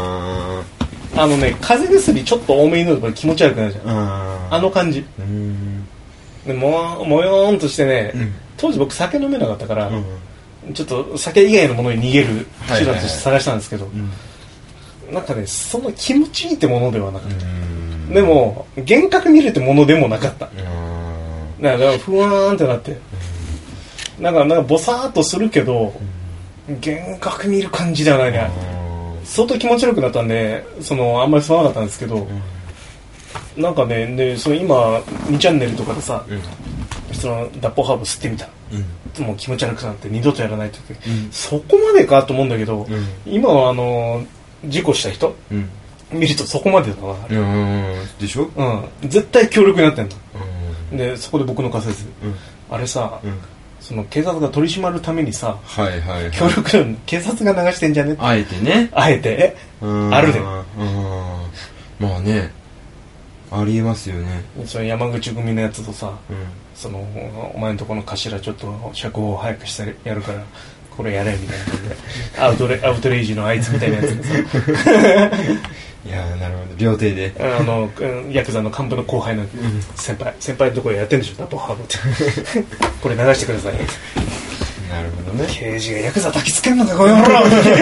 風邪薬ちょっと多めに飲むと気持ち悪くなるじゃん。感じでもよーんとしてね、当時僕酒飲めなかったから、ちょっと酒以外のものに逃げる手段として探したんですけど、なんかねその気持ちいいってものではなかった。でも幻覚見るってものでもなかった。だからふわーんってなって、なんかボサーっとするけど、幻覚見る感じではないね。相当気持ち悪くなったんであんまり吸わなかったんですけど、なんかね、でその今2チャンネルとかでさ、そのダッポハーブ吸ってみた、もう気持ち悪くなって二度とやらないって言って、そこまでかと思うんだけど、今は事故した人、見るとそこまでだな。 でしょ？ 絶対強力になってんの。でそこで僕の仮説、あれさ、その警察が取り締まるためにさ、強力な警察が流してんじゃねって。 あえてね。 あえてあるで。 まあね、ありえますよね。 その山口組のやつとさ、お前のとこの頭ちょっと釈放を早くしてやるからこれやれみたいな感じでアウトレイジのあいつみたいなやつでさいやなるほど、料亭でヤクザの幹部の後輩の先輩のところやってんでしょダッポハーブってこれ流してください。 なるほどね。 刑事がヤクザ焚きつけんのかこの野郎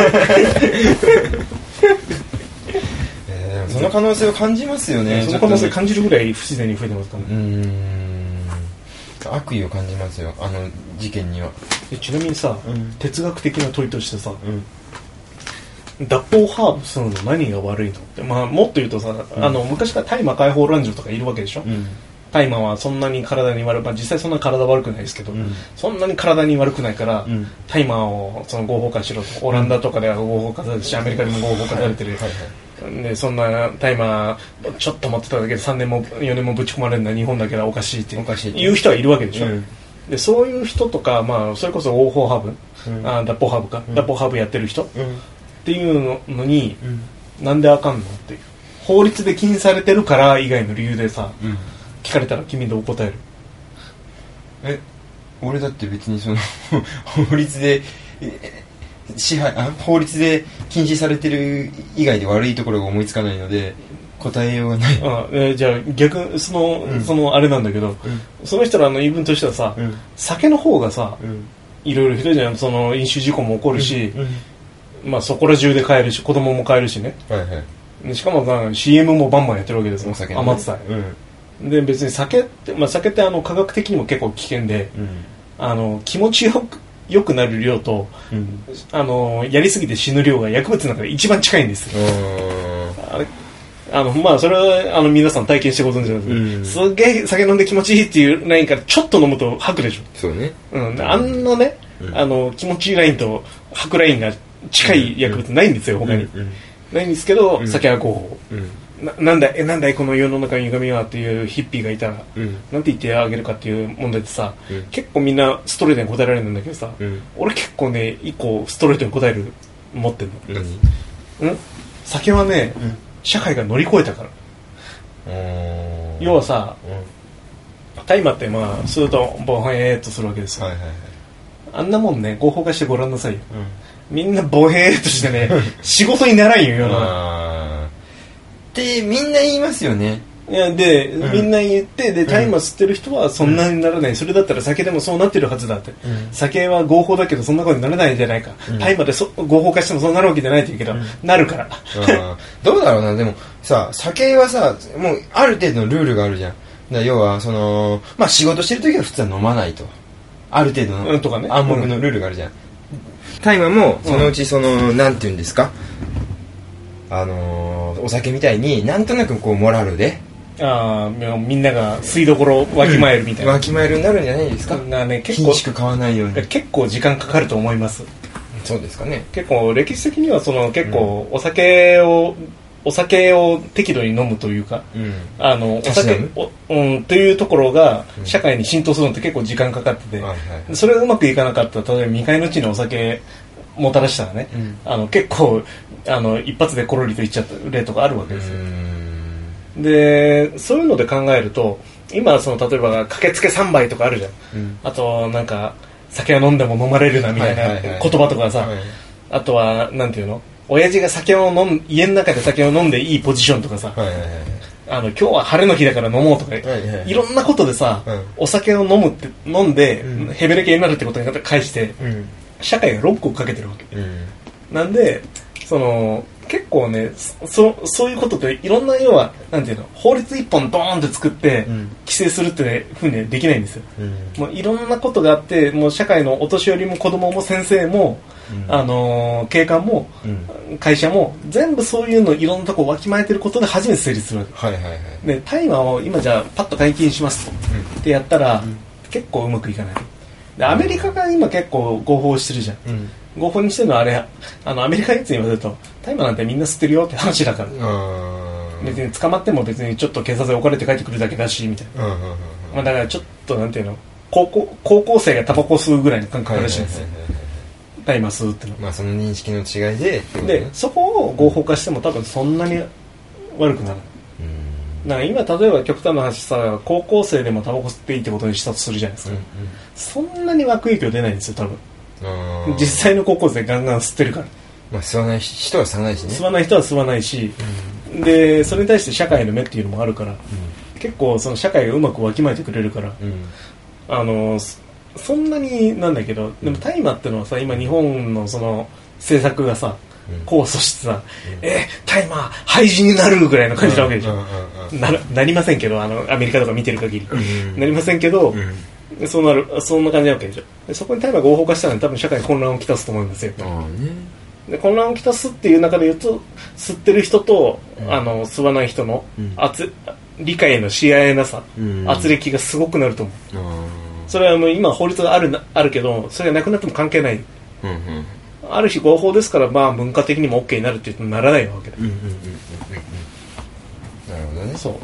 その可能性を感じますよね。 その可能性を感じるぐらい不自然に増えてますからね。 悪意を感じますよ、事件には。 ちなみにさ、哲学的な問いとしてさ、脱法ハーブするの何が悪いのって、もっと言うとさ、昔から大麻解放男女とかいるわけでしょ。大麻はそんなに体に悪く、実際そんな体悪くないですけど、そんなに体に悪くないから、大麻を合法化しろと。オランダとかでは合法化されてるし、アメリカでも合法化されてる。でそんな大麻ちょっと持ってただけで3年も4年もぶち込まれるのは日本だけはおかしいっていう人はいるわけでしょ。でそういう人とか、それこそ合法ハーブ、脱法ハーブやってる人、っていうのに、なんであかんのっていう。 法律で禁止されてるから以外の理由でさ、聞かれたら君どう答える？ 俺だって別にその法律で法律で禁止されてる以外で悪いところが思いつかないので答えようがない。 じゃあ逆そのあれなんだけど、その人らの言い分としてはさ、酒の方がさ、いろいろひどいじゃん。その飲酒事故も起こるし、まあそこら中で買えるし子供も買えるしね、しかもCM もバンバンやってるわけですよ、甘伝え、で別に酒って、酒って科学的にも結構危険で、気持ちよくなる量と、やりすぎて死ぬ量が薬物の中で一番近いんですよ。それは皆さん体験してご存知なんですけど、すげえ酒飲んで気持ちいいっていうラインからちょっと飲むと吐くでしょ。 そうね。 あんなね、気持ちいいラインと吐くラインが近い薬物ないんですよ、他に。ないんですけど、酒は合法。なんだいこの世の中に歪みはっていうヒッピーがいたら、なんて言ってあげるかっていう問題ってさ、結構みんなストレートに答えられるんだけどさ、俺結構ね、一個ストレートに答える持ってんの。酒はね、社会が乗り越えたから。要はさ、大麻ってするとボヘーっとするわけですよ。あんなもんね、合法化してごらんなさいよ。みんなボヘーっとしてね、仕事にならんよ、世の中。 ってみんな言いますよね。 いやで、みんな言って、で大麻吸ってる人はそんなにならない、それだったら酒でもそうなってるはずだって、酒は合法だけどそんなことにならないんじゃないか、大麻で合法化してもそうなるわけじゃないって言うけど、なるからどうだろうな。でもさ、酒はさ、もうある程度のルールがあるじゃん。要はその仕事してる時は普通は飲まないと、ある程度の暗黙のルールがあるじゃん。大麻もそのうちなんていうんですか、お酒みたいになんとなくこうモラルでみんなが吸いどころわきまえるみたいな、 わきまえるになるんじゃないですか。緊縮買わないように結構時間かかると思います。 そうですかね。 結構歴史的には結構お酒を適度に飲むというか、お酒というところが社会に浸透するのって結構時間かかってて、それがうまくいかなかったら、例えば未開の地にお酒もたらしたらね、結構一発でコロリといっちゃった例とかあるわけですよ。でそういうので考えると、今例えば駆けつけ3杯とかあるじゃん、あとなんか酒は飲んでも飲まれるなみたいな言葉とかさ、あとはなんていうの、親父が家の中で酒を飲んでいいポジションとかさ、今日は晴れの日だから飲もうとか、いろんなことでさ、お酒を飲んでヘベレケになるってことに返して、社会がロックをかけてるわけ、なんで結構ね、そういうことっていろんな、要はなんていうの、法律一本ドーンって作って規制するってふうにはできないんですよ。もういろんなことがあって、もう社会のお年寄りも子供も先生も、警官も、会社も全部そういうのいろんなとこわきまえてることで初めて成立するわけ。で大麻を今じゃあパッと解禁しますと、ってやったら、結構うまくいかない。でアメリカが今結構合法してるじゃん。合法にしてるのはあれ、アメリカのやつに言わせると、大麻なんてみんな吸ってるよって話だから、別に捕まっても別にちょっと警察で置かれて帰ってくるだけだしみたいな、だからちょっとなんていうの、高校生がタバコ吸うぐらいの感覚らしいんですよ、大麻吸うっての。 その認識の違いで、 そこを合法化しても多分そんなに悪くならない。だから今例えば極端な話さ、高校生でもタバコ吸っていいってことにしたとするじゃないですか、そんなに悪影響出ないんですよ多分。実際の高校生ガンガン吸ってるから、 吸わない人は吸わないしね、 吸わない人は吸わないし、でそれに対して社会の目っていうのもあるから、結構その社会がうまくわきまえてくれるから、そんなになんだけど、でも大麻ってのはさ、今日本のその政策がさ、控訴してさ、大麻廃止になるぐらいの感じなわけでしょ。なりませんけど、アメリカとか見てる限り、なりませんけど、そんな感じなわけでしょ。でそこに大麻合法化したら多分社会に混乱をきたすと思いますよ。で混乱をきたすっていう中で言うと、吸ってる人と、吸わない人の理解のし合えなさ、圧力がすごくなると思う。それは今法律があるけど、それがなくなっても関係ない、ある日合法ですから、文化的にも OK になるって言うとならないわけだ。 なるほどね。 そう、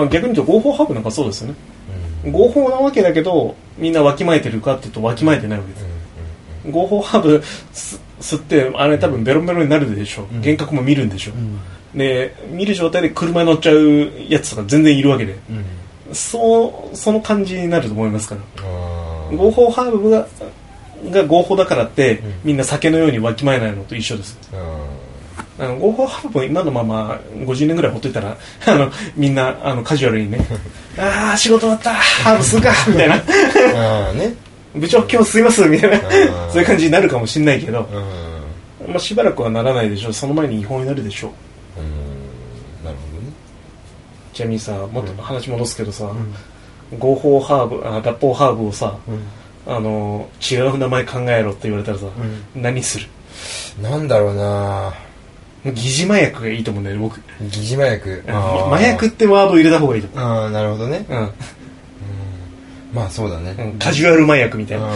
逆に言うと合法ハブなんかそうですよね、合法なわけだけどみんなわきまえてるかっていうとわきまえてないわけです、合法ハブ吸ってあれ多分ベロベロになるでしょ、幻覚も見るんでしょ、 で見る状態で車に乗っちゃうやつとか全然いるわけで、その感じになると思いますから。合法ハーブが合法だからって、みんな酒のようにわきまえないのと一緒です。合法ハーブも今のまま50年ぐらいほっといたらみんなカジュアルにねああ仕事終わったハーブ吸うかみたいなね、部長今日吸いますみたいなそういう感じになるかもしれないけど、まあ、しばらくはならないでしょう。その前に違法になるでしょう。 なるほどね。 ちなみにさ、もっと話戻すけどさ、合法ハーブ脱法ハーブをさ、違う名前考えろって言われたらさ、何する？ なんだろうな。 疑似麻薬がいいと思うんだよね、僕。 疑似麻薬。 麻薬ってワード入れた方がいいと思う。 ああ、なるほどね。まあそうだね。 カジュアル麻薬みたいな。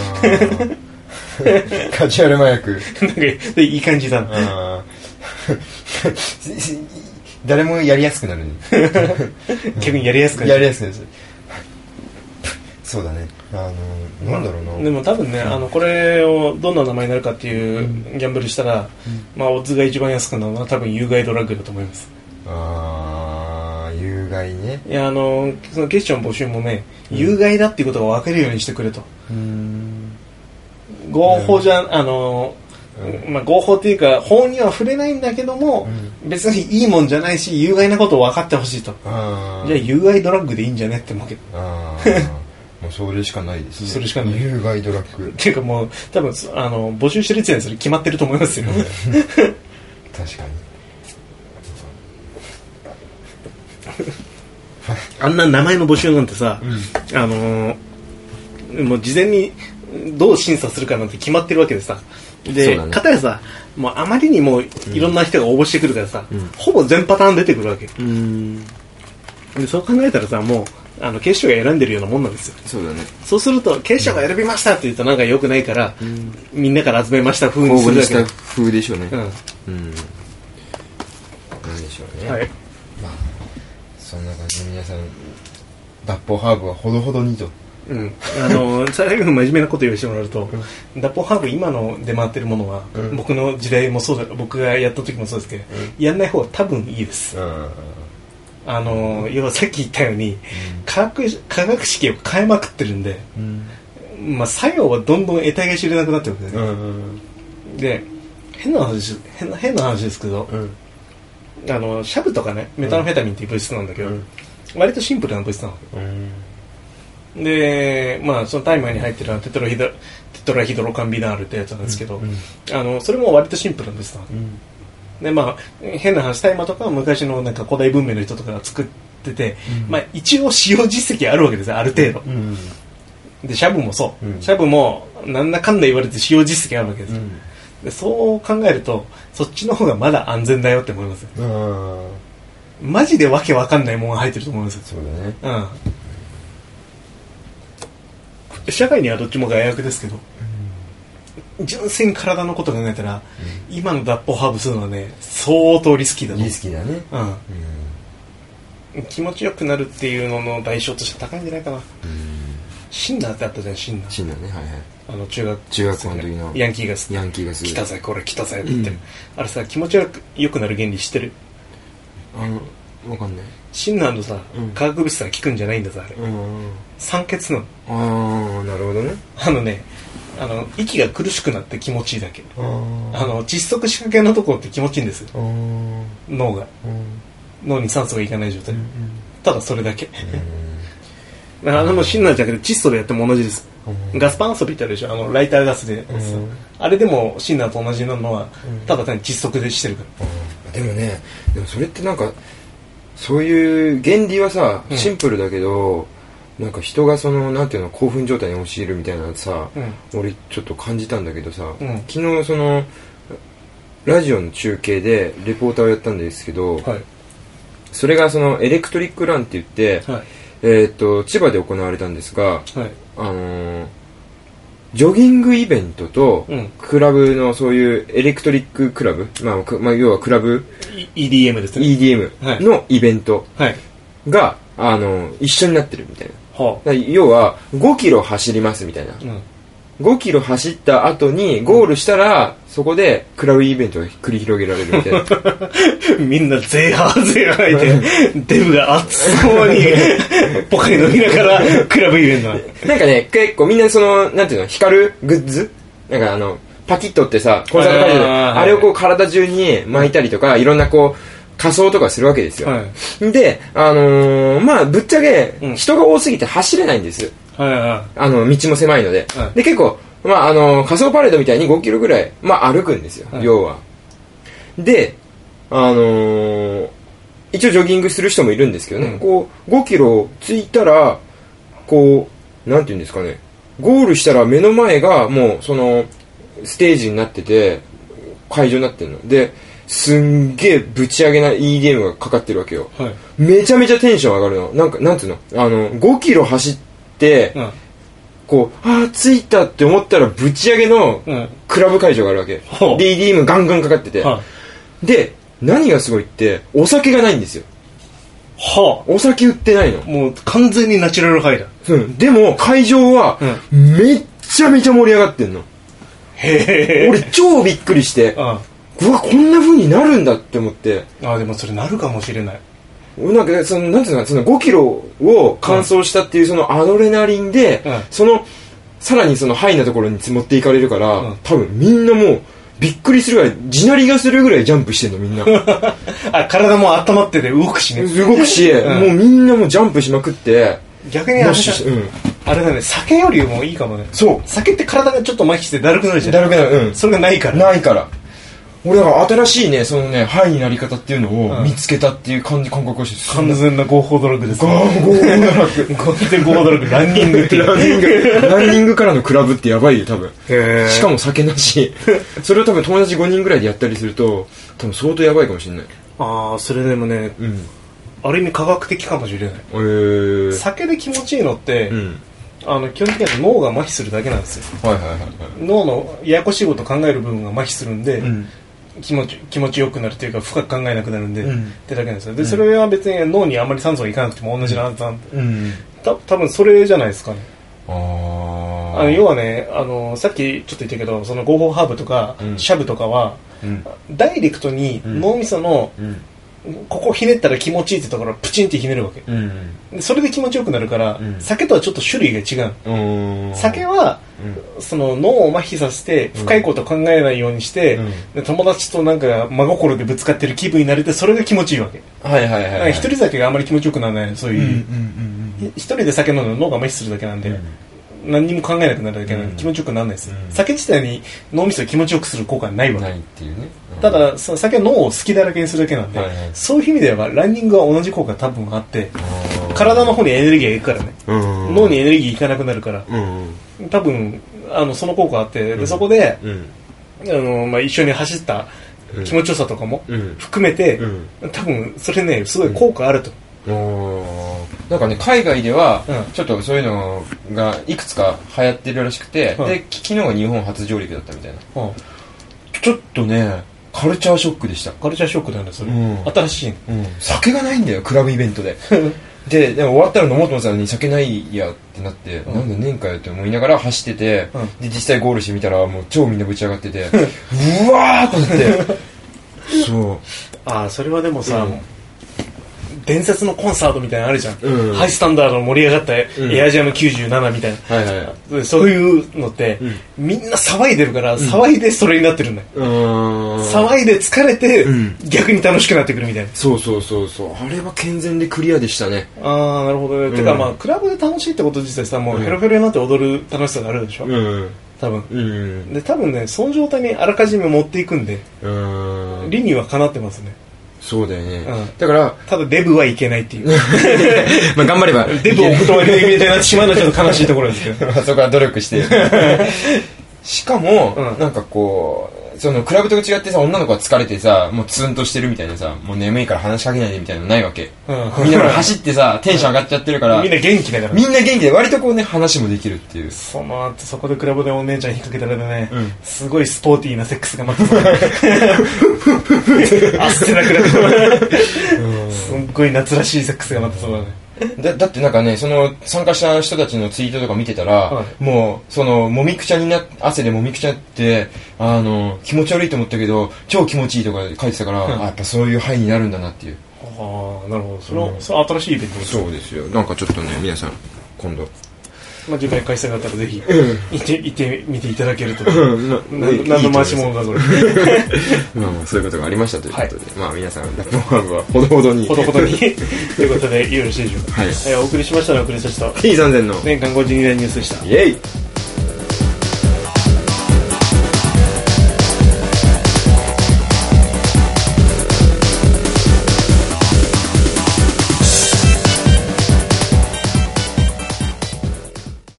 カジュアル麻薬。 なんかいい感じだな。 誰もやりやすくなるね。 逆にやりやすくなる。 やりやすくなる。そうだね。なんだろうな。 でも多分ね、これをどんな名前になるかっていうギャンブルしたら、まあオッズが一番安くなるのは多分有害ドラッグだと思います。 有害ね。 いやそのクエスチョン募集もね、有害だっていうことが分かるようにしてくれと。合法じゃまあ、合法っていうか法には触れないんだけども、別にいいもんじゃないし有害なことを分かってほしいと。じゃあ有害ドラッグでいいんじゃねって思うけど。 もうそれしかないですね。 それしかない。 有害ドラッグ。 っていうかもう多分募集してる時点でそれ決まってると思いますよ。 確かに。 あんな名前の募集なんてさ、もう事前にどう審査するかなんて決まってるわけでさ。で、かたやさ、もうあまりにもいろんな人が応募してくるからさ、ほぼ全パターン出てくるわけ。でそう考えたらさ、もう警視庁が選んでるようなもんなんですよ。 そうだね。 そうすると警視庁が選びましたって言うとなんか良くないから、みんなから集めました風にするだけ。 応募した風でしょうね。なんでしょうね。はい。まあそんな感じで皆さん脱法ハーブはほどほどにと。 最後に真面目なこと言わせてもらうと、脱法ハーブ今の出回ってるものは、僕の時代もそうだ、僕がやった時もそうですけど、やんない方が多分いいです。要はさっき言ったように、化学式を変えまくってるんで、まあ作用はどんどん得体が知れなくなってるんですね。で変な話ですけど、シャブとかね、メタンフェタミンっていう物質なんだけど、割とシンプルな物質なの。で、まあそのタイマーに入ってるテトラヒドロカンビナールってやつなんですけど、それも割とシンプルな物質なの。でまあ変な話、タイマーとかは昔のなんか古代文明の人とかが作ってて、まあ一応使用実績あるわけですよ、ある程度。でシャブもそう、シャブもなんだかんだ言われて使用実績あるわけですよ。でそう考えるとそっちの方がまだ安全だよって思いますよ。マジでわけわかんないものが入ってると思いますよ。 そうだね。 社会にはどっちも害悪ですけど、純粋に体のことを考えたら、今の脱法ハーブするのはね相当リスキーだと。 リスキーだね。 気持ちよくなるっていうのの代償として高いんじゃないかな。シンナーってあったじゃん。シンナーね、はいはい。 中学校の時のヤンキーが来たぜこれ来たぜって言ってる、あれさ気持ちよくなる原理知ってる？ わかんない。 シンナーのさ、化学物質が効くんじゃないんだぞあれ。酸欠なの。 なるほどね。 息が苦しくなって気持ちいいだけ。窒息しかけのところって気持ちいいんですよ。脳が、脳に酸素がいかない状態、ただそれだけ。シンナーじゃなくて窒素でやっても同じです。ガスパン遊びってあるでしょ、ライターガスで、あれでもシンナーと同じなのは、ただ単に窒息でしてるから。 でもそれってなんかそういう原理はさシンプルだけど、なんか人がそのなんていうの興奮状態に陥るみたいなさ、俺ちょっと感じたんだけどさ、昨日そのラジオの中継でレポーターをやったんですけど、それがそのエレクトリックランって言って、千葉で行われたんですが、ジョギングイベントと、クラブのそういうエレクトリッククラブ、まあ要はクラブ EDM ですね。 EDM のイベントが、一緒になってるみたいな。要は5キロ走りますみたいな。 5キロ走った後にゴールしたら、そこでクラブイベントが繰り広げられるみたいな。 みんなゼーハーいて、デブが熱そうにポカリ飲みながらクラブイベントなんかね、結構みんなその、なんていうの、光るグッズなんかパキットってさ、コンサート会場で、あれをこう体中に巻いたりとか、いろんなこう、仮装とかするわけですよ。はい、で、まあ、ぶっちゃけ、人が多すぎて走れないんです。はいはい、道も狭いので。はい、で、結構、まあ、仮装パレードみたいに5キロぐらい、まあ、歩くんですよ、はい、要は。で、一応ジョギングする人もいるんですけどね、こう、5キロ着いたら、こう、なんていうんですかね、ゴールしたら目の前がもう、その、ステージになってて、会場になってるの。で、すんげえぶち上げな EDM がかかってるわけよ。はい、めちゃめちゃテンション上がるの。なんか、なんつうの5キロ走って、こう、着いたって思ったらぶち上げのクラブ会場があるわけ。で、EDM ガンガンかかってて。で、何がすごいって、お酒がないんですよ。お酒売ってないの。 もう完全にナチュラルハイだ。 でも、会場は、めっちゃめちゃ盛り上がってんの。へぇ俺超びっくりして、うわ、こんな風になるんだって思って。 でもそれなるかもしれない。 なんか、なんていうのか、その5キロを完走したっていうそのアドレナリンで、さらにそのハイなところに持っていかれるから、多分みんなもう、びっくりするぐらい、地鳴りがするぐらいジャンプしてんの、みんな。 体も温まってて動くしね。 動くし、もうみんなもうジャンプしまくって、 逆にあれだね、酒よりもいいかもね。 そう。 酒って体がちょっと麻痺してだるくなるじゃん。 だるくなる、 それがないから。 ないから。俺だから新しいね、そのね、ハイになり方っていうのを見つけたっていう感覚をして、 完全な合法ドラッグですね。 合法ドラッグ。 完全合法ドラッグ、ランニングっていう。 ランニングからのクラブってやばいよ、多分。しかも酒なし。それを多分友達5人ぐらいでやったりすると、多分相当やばいかもしれない。 それでもね、ある意味科学的かもしれない。酒で気持ちいいのって、基本的には脳が麻痺するだけなんですよ。脳のややこしいことを考える部分が麻痺するんで、気持ちよくなるというか深く考えなくなるんで、ってだけなんですよ。で、それは別に脳にあまり酸素がいかなくても同じなんで、多分それじゃないですかね。要はね、さっきちょっと言ったけど、その合法ハーブとか、シャブとかは、ダイレクトに脳みその、ここひねったら気持ちいいってところをプチンってひねるわけ、でそれで気持ちよくなるから、酒とはちょっと種類が違う。酒は、その脳を麻痺させて深いこと考えないようにして、で友達となんか真心でぶつかってる気分になれて、それが気持ちいいわけ。一人酒があんまり気持ちよくならない、そういう、一人で酒飲んで脳が麻痺するだけなんで、何にも考えなくなるだけなんで気持ちよくならないです、酒自体に脳みそを気持ちよくする効果はないわけ。ないっていうね。ただその酒は脳を好きだらけにするだけなんで、そういう意味ではランニングは同じ効果が多分あって、体の方にエネルギーがいくからね、脳にエネルギーいかなくなるから、多分その効果があって、でそこで、一緒に走った気持ちよさとかも含めて、多分それねすごい効果あると。 なんかね、海外ではちょっとそういうのがいくつか流行ってるらしくて、で昨日が日本初上陸だったみたいな、ちょっとねカルチャーショックでした。 カルチャーショックだよね、それ、新しい、 酒がないんだよ、クラブイベントででも終わったら飲もうと思ってたのに酒ないやってなって、なんでねんかよって思いながら走ってて、で実際ゴールしてみたらもう超みんなぶち上がっててうわーと思ってそうそれはでもさ、伝説のコンサートみたいなのあるじゃん、ハイスタンダードの盛り上がったエアジアム97みたいな、そういうのって、みんな騒いでるから、騒いでそれになってるんだよ、騒いで疲れて、逆に楽しくなってくるみたいな。 そうあれは健全でクリアでしたね。 なるほどね。てかまあクラブで楽しいってこと自体さ、もうヘロヘロになって踊る楽しさがあるでしょ、多分、で多分ね、その状態にあらかじめ持っていくんで、理にはかなってますね。 そうだよね、だからただデブはいけないっていうまあ頑張ればデブをお断りのイメージになってしまうのはちょっと悲しいところですけどそこは努力してしかも、なんかこうそのクラブと違ってさ、女の子は疲れてさ、もうツンとしてるみたいなさ、もう眠いから話しかけないでみたいなのないわけ、みんなから走ってさテンション上がっちゃってるからみんな元気だから、 みんな元気で割とこうね話もできるっていう。 その後そこでクラブでお姉ちゃん引っ掛けたらね、すごいスポーティーなセックスが待ってそうあっせなくなってすっごい夏らしいセックスが待ってそうだね。 だってなんかね、その参加した人たちのツイートとか見てたら、はい、もうそのもみくちゃに汗でもみくちゃって気持ち悪いと思ったけど超気持ちいいとか書いてたから、やっぱそういう範囲になるんだなっていう。 ああ、なるほど。それ新しいイベントです。 そうですよ。なんかちょっとね、皆さん今度。 次回開催があったらぜひ行ってみていただけると。何の回し物かそれ。 まあそういうことがありましたということで、まあ皆さんラップハーブはほどほどにということでよろしいでしょうか。はい。お送りしましたのはクリスタ P3000 の年間52年ニュースでした。 イエイ。